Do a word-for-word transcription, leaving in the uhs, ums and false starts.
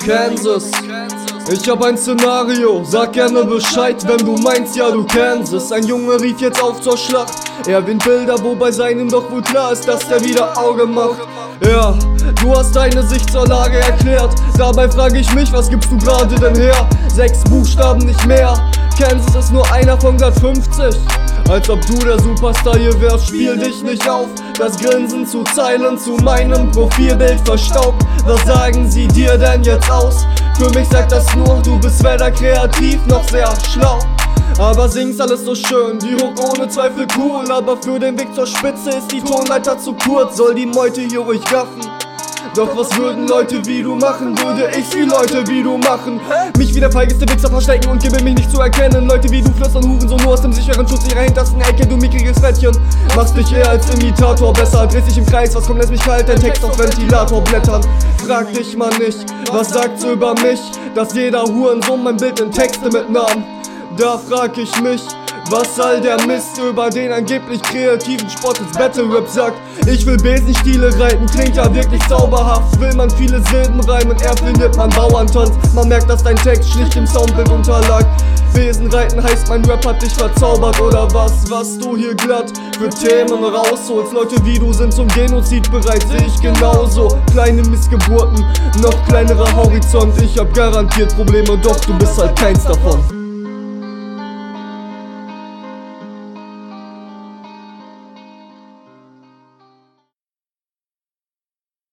Kansas. Ich hab ein Szenario, sag gerne Bescheid, wenn du meinst, ja du kennst es. Ein Junge rief jetzt auf zur Schlacht, er erwähnt Bilder, wo bei seinem doch wohl klar ist, dass der wieder Auge macht. Ja, du hast deine Sicht zur Lage erklärt, dabei frage ich mich, was gibst du gerade denn her? Sechs Buchstaben, nicht mehr, Kansas ist nur einer von glatt fünfzig. Als ob du der Superstar hier wärst, spiel dich nicht auf. Das Grinsen zu Zeilen zu meinem Profilbild verstaubt. Was sagen sie dir denn jetzt aus? Für mich sagt das nur, du bist weder kreativ noch sehr schlau. Aber singst alles so schön, die Hook ohne Zweifel cool. Aber für den Weg zur Spitze ist die Tonleiter zu kurz. Soll die Meute hier ruhig gaffen? Doch was würden Leute wie du machen? Würde ich wie Leute wie du machen? Mich wie der feigeste Wichser verstecken und gebe mich nicht zu erkennen. Leute wie du flüstern Huren so nur aus dem sicheren Schutz ihrer hintersten Ecke. Du mickriges Frettchen, machst dich eher als Imitator besser. Drehst dich im Kreis, was kommt, lässt mich kalt, dein Text auf Ventilator blättern. Frag dich mal nicht, was sagt's über mich? Dass jeder Hurensohn mein Bild in Texte mitnahm. Da frag ich mich, was all der Mist über den angeblich kreativen Sport ins Battle-Rap sagt. Ich will Besenstiele reiten, klingt ja wirklich zauberhaft. Will man viele Silben reimen, er findet man Bauerntanz. Man merkt, dass dein Text schlicht im Soundbild unterlag. Besenreiten heißt, mein Rap hat dich verzaubert oder was? Was du hier glatt für Themen rausholst. Leute wie du sind zum Genozid bereit, seh ich genauso. Kleine Missgeburten, noch kleinerer Horizont. Ich hab garantiert Probleme, doch du bist halt keins davon.